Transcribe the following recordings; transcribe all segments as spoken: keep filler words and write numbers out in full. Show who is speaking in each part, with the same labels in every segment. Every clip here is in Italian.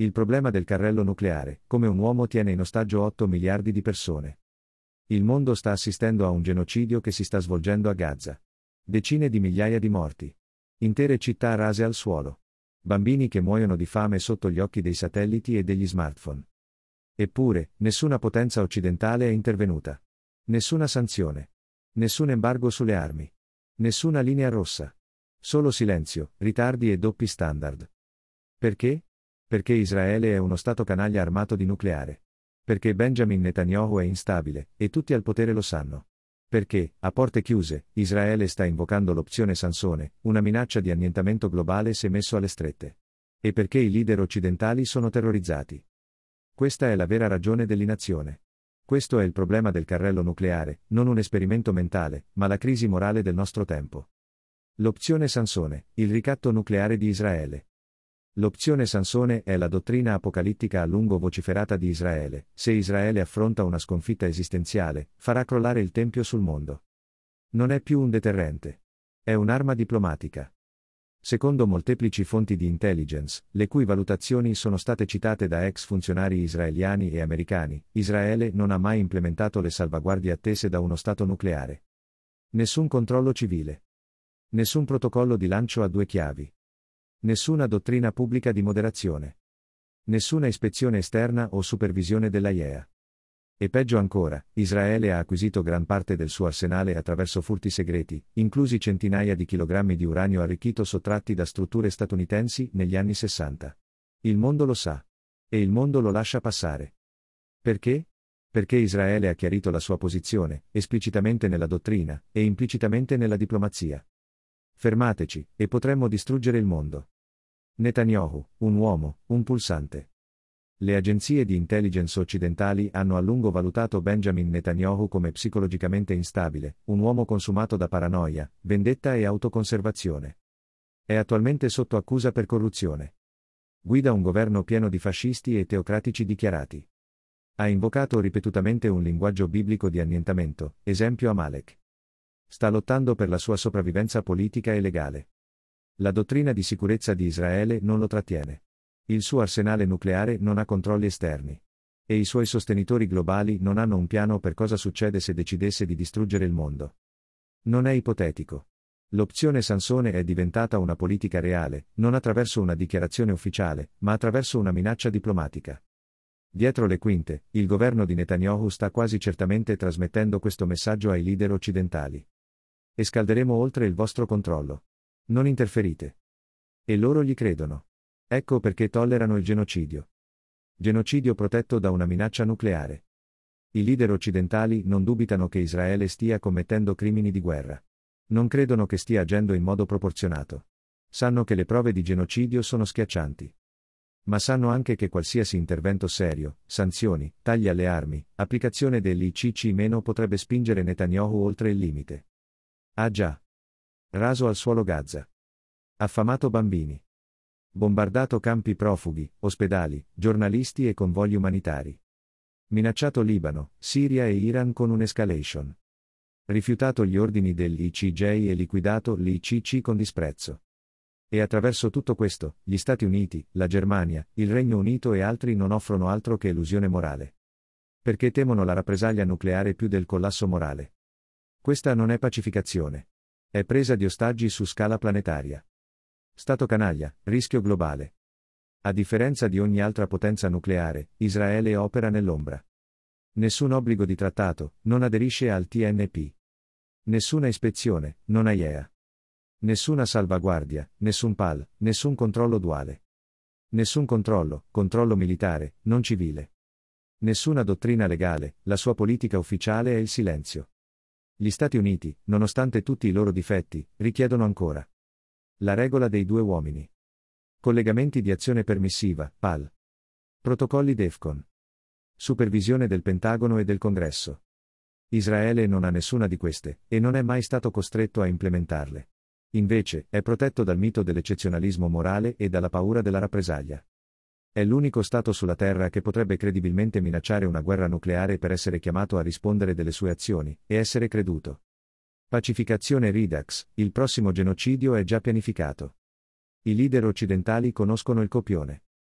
Speaker 1: Il problema del carrello nucleare, come un uomo tiene in ostaggio otto miliardi di persone. Il mondo sta assistendo a un genocidio che si sta svolgendo a Gaza. Decine di migliaia di morti. Intere città rase al suolo. Bambini che muoiono di fame sotto gli occhi dei satelliti e degli smartphone. Eppure, nessuna potenza occidentale è intervenuta. Nessuna sanzione. Nessun embargo sulle armi. Nessuna linea rossa. Solo silenzio, ritardi e doppi standard. Perché? Perché Israele è uno stato canaglia armato di nucleare. Perché Benjamin Netanyahu è instabile, e tutti al potere lo sanno. Perché, a porte chiuse, Israele sta invocando l'opzione Sansone, una minaccia di annientamento globale se messo alle strette. E perché i leader occidentali sono terrorizzati. Questa è la vera ragione dell'inazione. Questo è il problema del carrello nucleare, non un esperimento mentale, ma la crisi morale del nostro tempo. L'opzione Sansone, il ricatto nucleare di Israele. L'opzione Sansone è la dottrina apocalittica a lungo vociferata di Israele: se Israele affronta una sconfitta esistenziale, farà crollare il tempio sul mondo. Non è più un deterrente. È un'arma diplomatica. Secondo molteplici fonti di intelligence, le cui valutazioni sono state citate da ex funzionari israeliani e americani, Israele non ha mai implementato le salvaguardie attese da uno Stato nucleare. Nessun controllo civile. Nessun protocollo di lancio a due chiavi. Nessuna dottrina pubblica di moderazione. Nessuna ispezione esterna o supervisione dell'A I E A. E peggio ancora, Israele ha acquisito gran parte del suo arsenale attraverso furti segreti, inclusi centinaia di chilogrammi di uranio arricchito sottratti da strutture statunitensi negli anni sessanta. Il mondo lo sa. E il mondo lo lascia passare. Perché? Perché Israele ha chiarito la sua posizione, esplicitamente nella dottrina, e implicitamente nella diplomazia. Fermateci, e potremmo distruggere il mondo. Netanyahu, un uomo, un pulsante. Le agenzie di intelligence occidentali hanno a lungo valutato Benjamin Netanyahu come psicologicamente instabile, un uomo consumato da paranoia, vendetta e autoconservazione. È attualmente sotto accusa per corruzione. Guida un governo pieno di fascisti e teocratici dichiarati. Ha invocato ripetutamente un linguaggio biblico di annientamento, esempio Amalek. Sta lottando per la sua sopravvivenza politica e legale. La dottrina di sicurezza di Israele non lo trattiene. Il suo arsenale nucleare non ha controlli esterni. E i suoi sostenitori globali non hanno un piano per cosa succede se decidesse di distruggere il mondo. Non è ipotetico. L'opzione Sansone è diventata una politica reale, non attraverso una dichiarazione ufficiale, ma attraverso una minaccia diplomatica. Dietro le quinte, il governo di Netanyahu sta quasi certamente trasmettendo questo messaggio ai leader occidentali. E scalderemo oltre il vostro controllo. Non interferite. E loro gli credono. Ecco perché tollerano il genocidio. Genocidio protetto da una minaccia nucleare. I leader occidentali non dubitano che Israele stia commettendo crimini di guerra. Non credono che stia agendo in modo proporzionato. Sanno che le prove di genocidio sono schiaccianti. Ma sanno anche che qualsiasi intervento serio, sanzioni, tagli alle armi, applicazione dell'I C C- potrebbe spingere Netanyahu oltre il limite. Ah già. Raso al suolo Gaza. Affamato bambini. Bombardato campi profughi, ospedali, giornalisti e convogli umanitari. Minacciato Libano, Siria e Iran con un'escalation. Rifiutato gli ordini dell'I C J e liquidato l'I C C con disprezzo. E attraverso tutto questo, gli Stati Uniti, la Germania, il Regno Unito e altri non offrono altro che elusione morale. Perché temono la rappresaglia nucleare più del collasso morale. Questa non è pacificazione. È presa di ostaggi su scala planetaria. Stato canaglia, rischio globale. A differenza di ogni altra potenza nucleare, Israele opera nell'ombra. Nessun obbligo di trattato, non aderisce al T N P. Nessuna ispezione, non ha I E A. Nessuna salvaguardia, nessun P A L, nessun controllo duale. Nessun controllo, controllo militare, non civile. Nessuna dottrina legale, la sua politica ufficiale è il silenzio. Gli Stati Uniti, nonostante tutti i loro difetti, richiedono ancora la regola dei due uomini. Collegamenti di azione permissiva, P A L. Protocolli DEFCON. Supervisione del Pentagono e del Congresso. Israele non ha nessuna di queste, e non è mai stato costretto a implementarle. Invece, è protetto dal mito dell'eccezionalismo morale e dalla paura della rappresaglia. È l'unico Stato sulla Terra che potrebbe credibilmente minacciare una guerra nucleare per essere chiamato a rispondere delle sue azioni, e essere creduto. Pacificazione Redux, il prossimo genocidio è già pianificato. I leader occidentali conoscono il copione.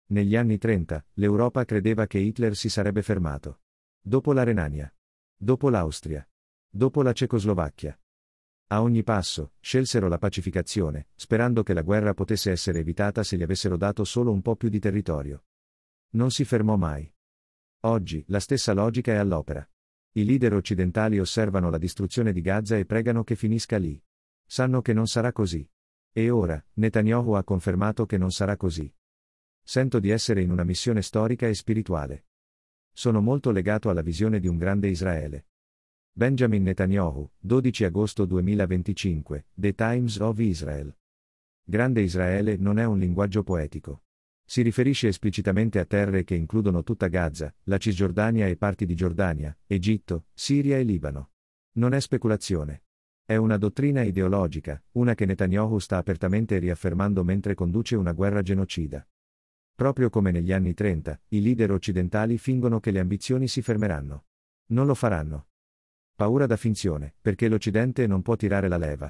Speaker 1: Negli anni trenta, l'Europa credeva che Hitler si sarebbe fermato. Dopo la Renania. Dopo l'Austria. Dopo la Cecoslovacchia. A ogni passo, scelsero la pacificazione, sperando che la guerra potesse essere evitata se gli avessero dato solo un po' più di territorio. Non si fermò mai. Oggi, la stessa logica è all'opera. I leader occidentali osservano la distruzione di Gaza e pregano che finisca lì. Sanno che non sarà così. E ora, Netanyahu ha confermato che non sarà così. Sento di essere in una missione storica e spirituale. Sono molto legato alla visione di un grande Israele. Benjamin Netanyahu, dodici agosto duemilaventicinque, The Times of Israel. Grande Israele non è un linguaggio poetico. Si riferisce esplicitamente a terre che includono tutta Gaza, la Cisgiordania e parti di Giordania, Egitto, Siria e Libano. Non è speculazione. È una dottrina ideologica, una che Netanyahu sta apertamente riaffermando mentre conduce una guerra genocida. Proprio come negli anni trenta, i leader occidentali fingono che le ambizioni si fermeranno. Non lo faranno. Paura da finzione, perché l'Occidente non può tirare la leva.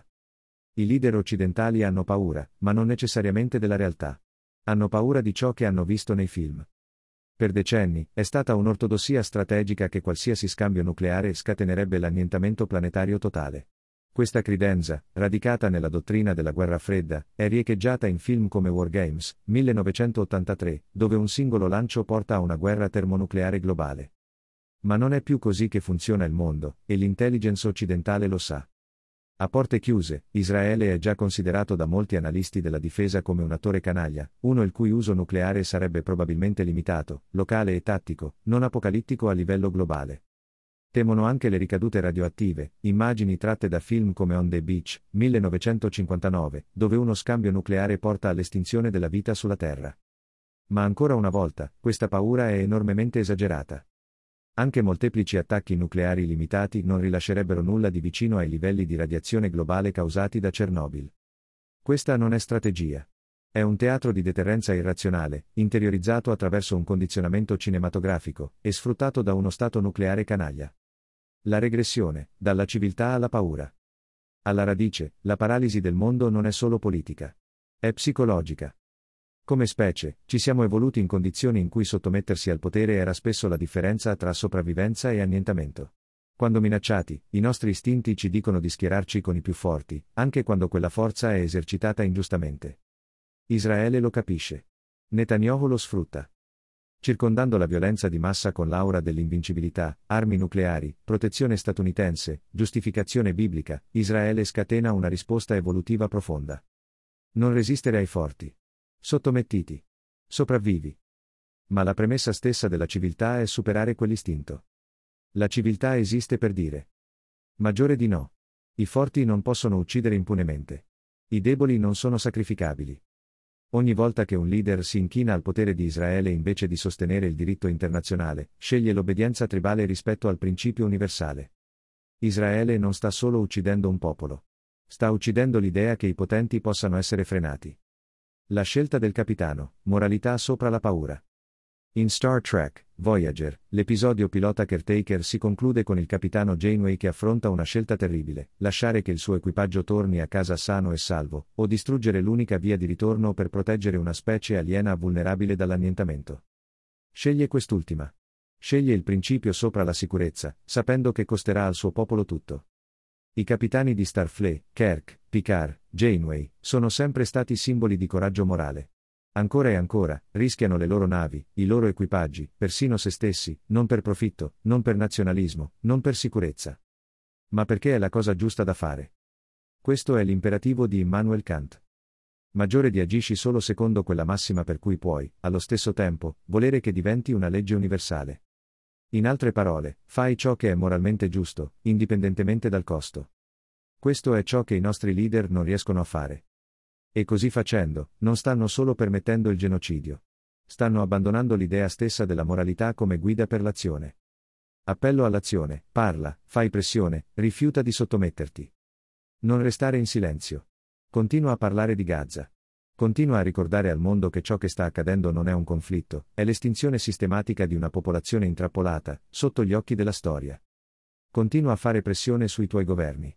Speaker 1: I leader occidentali hanno paura, ma non necessariamente della realtà. Hanno paura di ciò che hanno visto nei film. Per decenni, è stata un'ortodossia strategica che qualsiasi scambio nucleare scatenerebbe l'annientamento planetario totale. Questa credenza, radicata nella dottrina della guerra fredda, è riecheggiata in film come War Games, millenovecentottantatré, dove un singolo lancio porta a una guerra termonucleare globale. Ma non è più così che funziona il mondo, e l'intelligence occidentale lo sa. A porte chiuse, Israele è già considerato da molti analisti della difesa come un attore canaglia, uno il cui uso nucleare sarebbe probabilmente limitato, locale e tattico, non apocalittico a livello globale. Temono anche le ricadute radioattive, immagini tratte da film come On the Beach, millenovecentocinquantanove, dove uno scambio nucleare porta all'estinzione della vita sulla Terra. Ma ancora una volta, questa paura è enormemente esagerata. Anche molteplici attacchi nucleari limitati non rilascerebbero nulla di vicino ai livelli di radiazione globale causati da Chernobyl. Questa non è strategia. È un teatro di deterrenza irrazionale, interiorizzato attraverso un condizionamento cinematografico, e sfruttato da uno stato nucleare canaglia. La regressione, dalla civiltà alla paura. Alla radice, la paralisi del mondo non è solo politica. È psicologica. Come specie, ci siamo evoluti in condizioni in cui sottomettersi al potere era spesso la differenza tra sopravvivenza e annientamento. Quando minacciati, i nostri istinti ci dicono di schierarci con i più forti, anche quando quella forza è esercitata ingiustamente. Israele lo capisce. Netanyahu lo sfrutta. Circondando la violenza di massa con l'aura dell'invincibilità, armi nucleari, protezione statunitense, giustificazione biblica, Israele scatena una risposta evolutiva profonda. Non resistere ai forti. Sottomettiti. Sopravvivi. Ma la premessa stessa della civiltà è superare quell'istinto. La civiltà esiste per dire maggiore di no. I forti non possono uccidere impunemente. I deboli non sono sacrificabili. Ogni volta che un leader si inchina al potere di Israele invece di sostenere il diritto internazionale, sceglie l'obbedienza tribale rispetto al principio universale. Israele non sta solo uccidendo un popolo. Sta uccidendo l'idea che i potenti possano essere frenati. La scelta del capitano, moralità sopra la paura. In Star Trek, Voyager, l'episodio pilota Caretaker si conclude con il capitano Janeway che affronta una scelta terribile, lasciare che il suo equipaggio torni a casa sano e salvo, o distruggere l'unica via di ritorno per proteggere una specie aliena vulnerabile dall'annientamento. Sceglie quest'ultima. Sceglie il principio sopra la sicurezza, sapendo che costerà al suo popolo tutto. I capitani di Starfleet, Kirk, Picard, Janeway, sono sempre stati simboli di coraggio morale. Ancora e ancora, rischiano le loro navi, i loro equipaggi, persino se stessi, non per profitto, non per nazionalismo, non per sicurezza. Ma perché è la cosa giusta da fare. Questo è l'imperativo di Immanuel Kant. Maggiore di agisci solo secondo quella massima per cui puoi, allo stesso tempo, volere che diventi una legge universale. In altre parole, fai ciò che è moralmente giusto, indipendentemente dal costo. Questo è ciò che i nostri leader non riescono a fare. E così facendo, non stanno solo permettendo il genocidio. Stanno abbandonando l'idea stessa della moralità come guida per l'azione. Appello all'azione, parla, fai pressione, rifiuta di sottometterti. Non restare in silenzio. Continua a parlare di Gaza. Continua a ricordare al mondo che ciò che sta accadendo non è un conflitto, è l'estinzione sistematica di una popolazione intrappolata, sotto gli occhi della storia. Continua a fare pressione sui tuoi governi.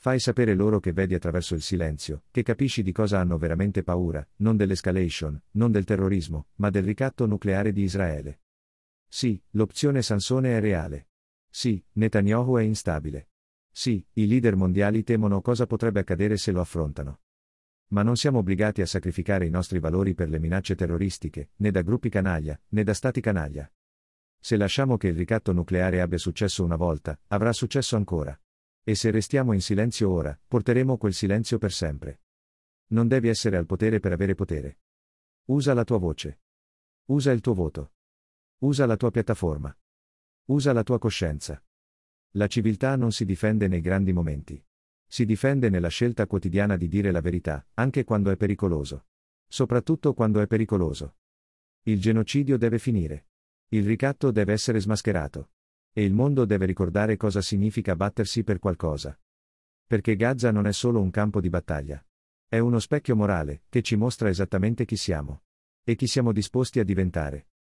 Speaker 1: Fai sapere loro che vedi attraverso il silenzio, che capisci di cosa hanno veramente paura, non dell'escalation, non del terrorismo, ma del ricatto nucleare di Israele. Sì, l'opzione Sansone è reale. Sì, Netanyahu è instabile. Sì, i leader mondiali temono cosa potrebbe accadere se lo affrontano. Ma non siamo obbligati a sacrificare i nostri valori per le minacce terroristiche, né da gruppi canaglia, né da stati canaglia. Se lasciamo che il ricatto nucleare abbia successo una volta, avrà successo ancora. E se restiamo in silenzio ora, porteremo quel silenzio per sempre. Non devi essere al potere per avere potere. Usa la tua voce. Usa il tuo voto. Usa la tua piattaforma. Usa la tua coscienza. La civiltà non si difende nei grandi momenti. Si difende nella scelta quotidiana di dire la verità, anche quando è pericoloso. Soprattutto quando è pericoloso. Il genocidio deve finire. Il ricatto deve essere smascherato. E il mondo deve ricordare cosa significa battersi per qualcosa. Perché Gaza non è solo un campo di battaglia. È uno specchio morale, che ci mostra esattamente chi siamo. E chi siamo disposti a diventare.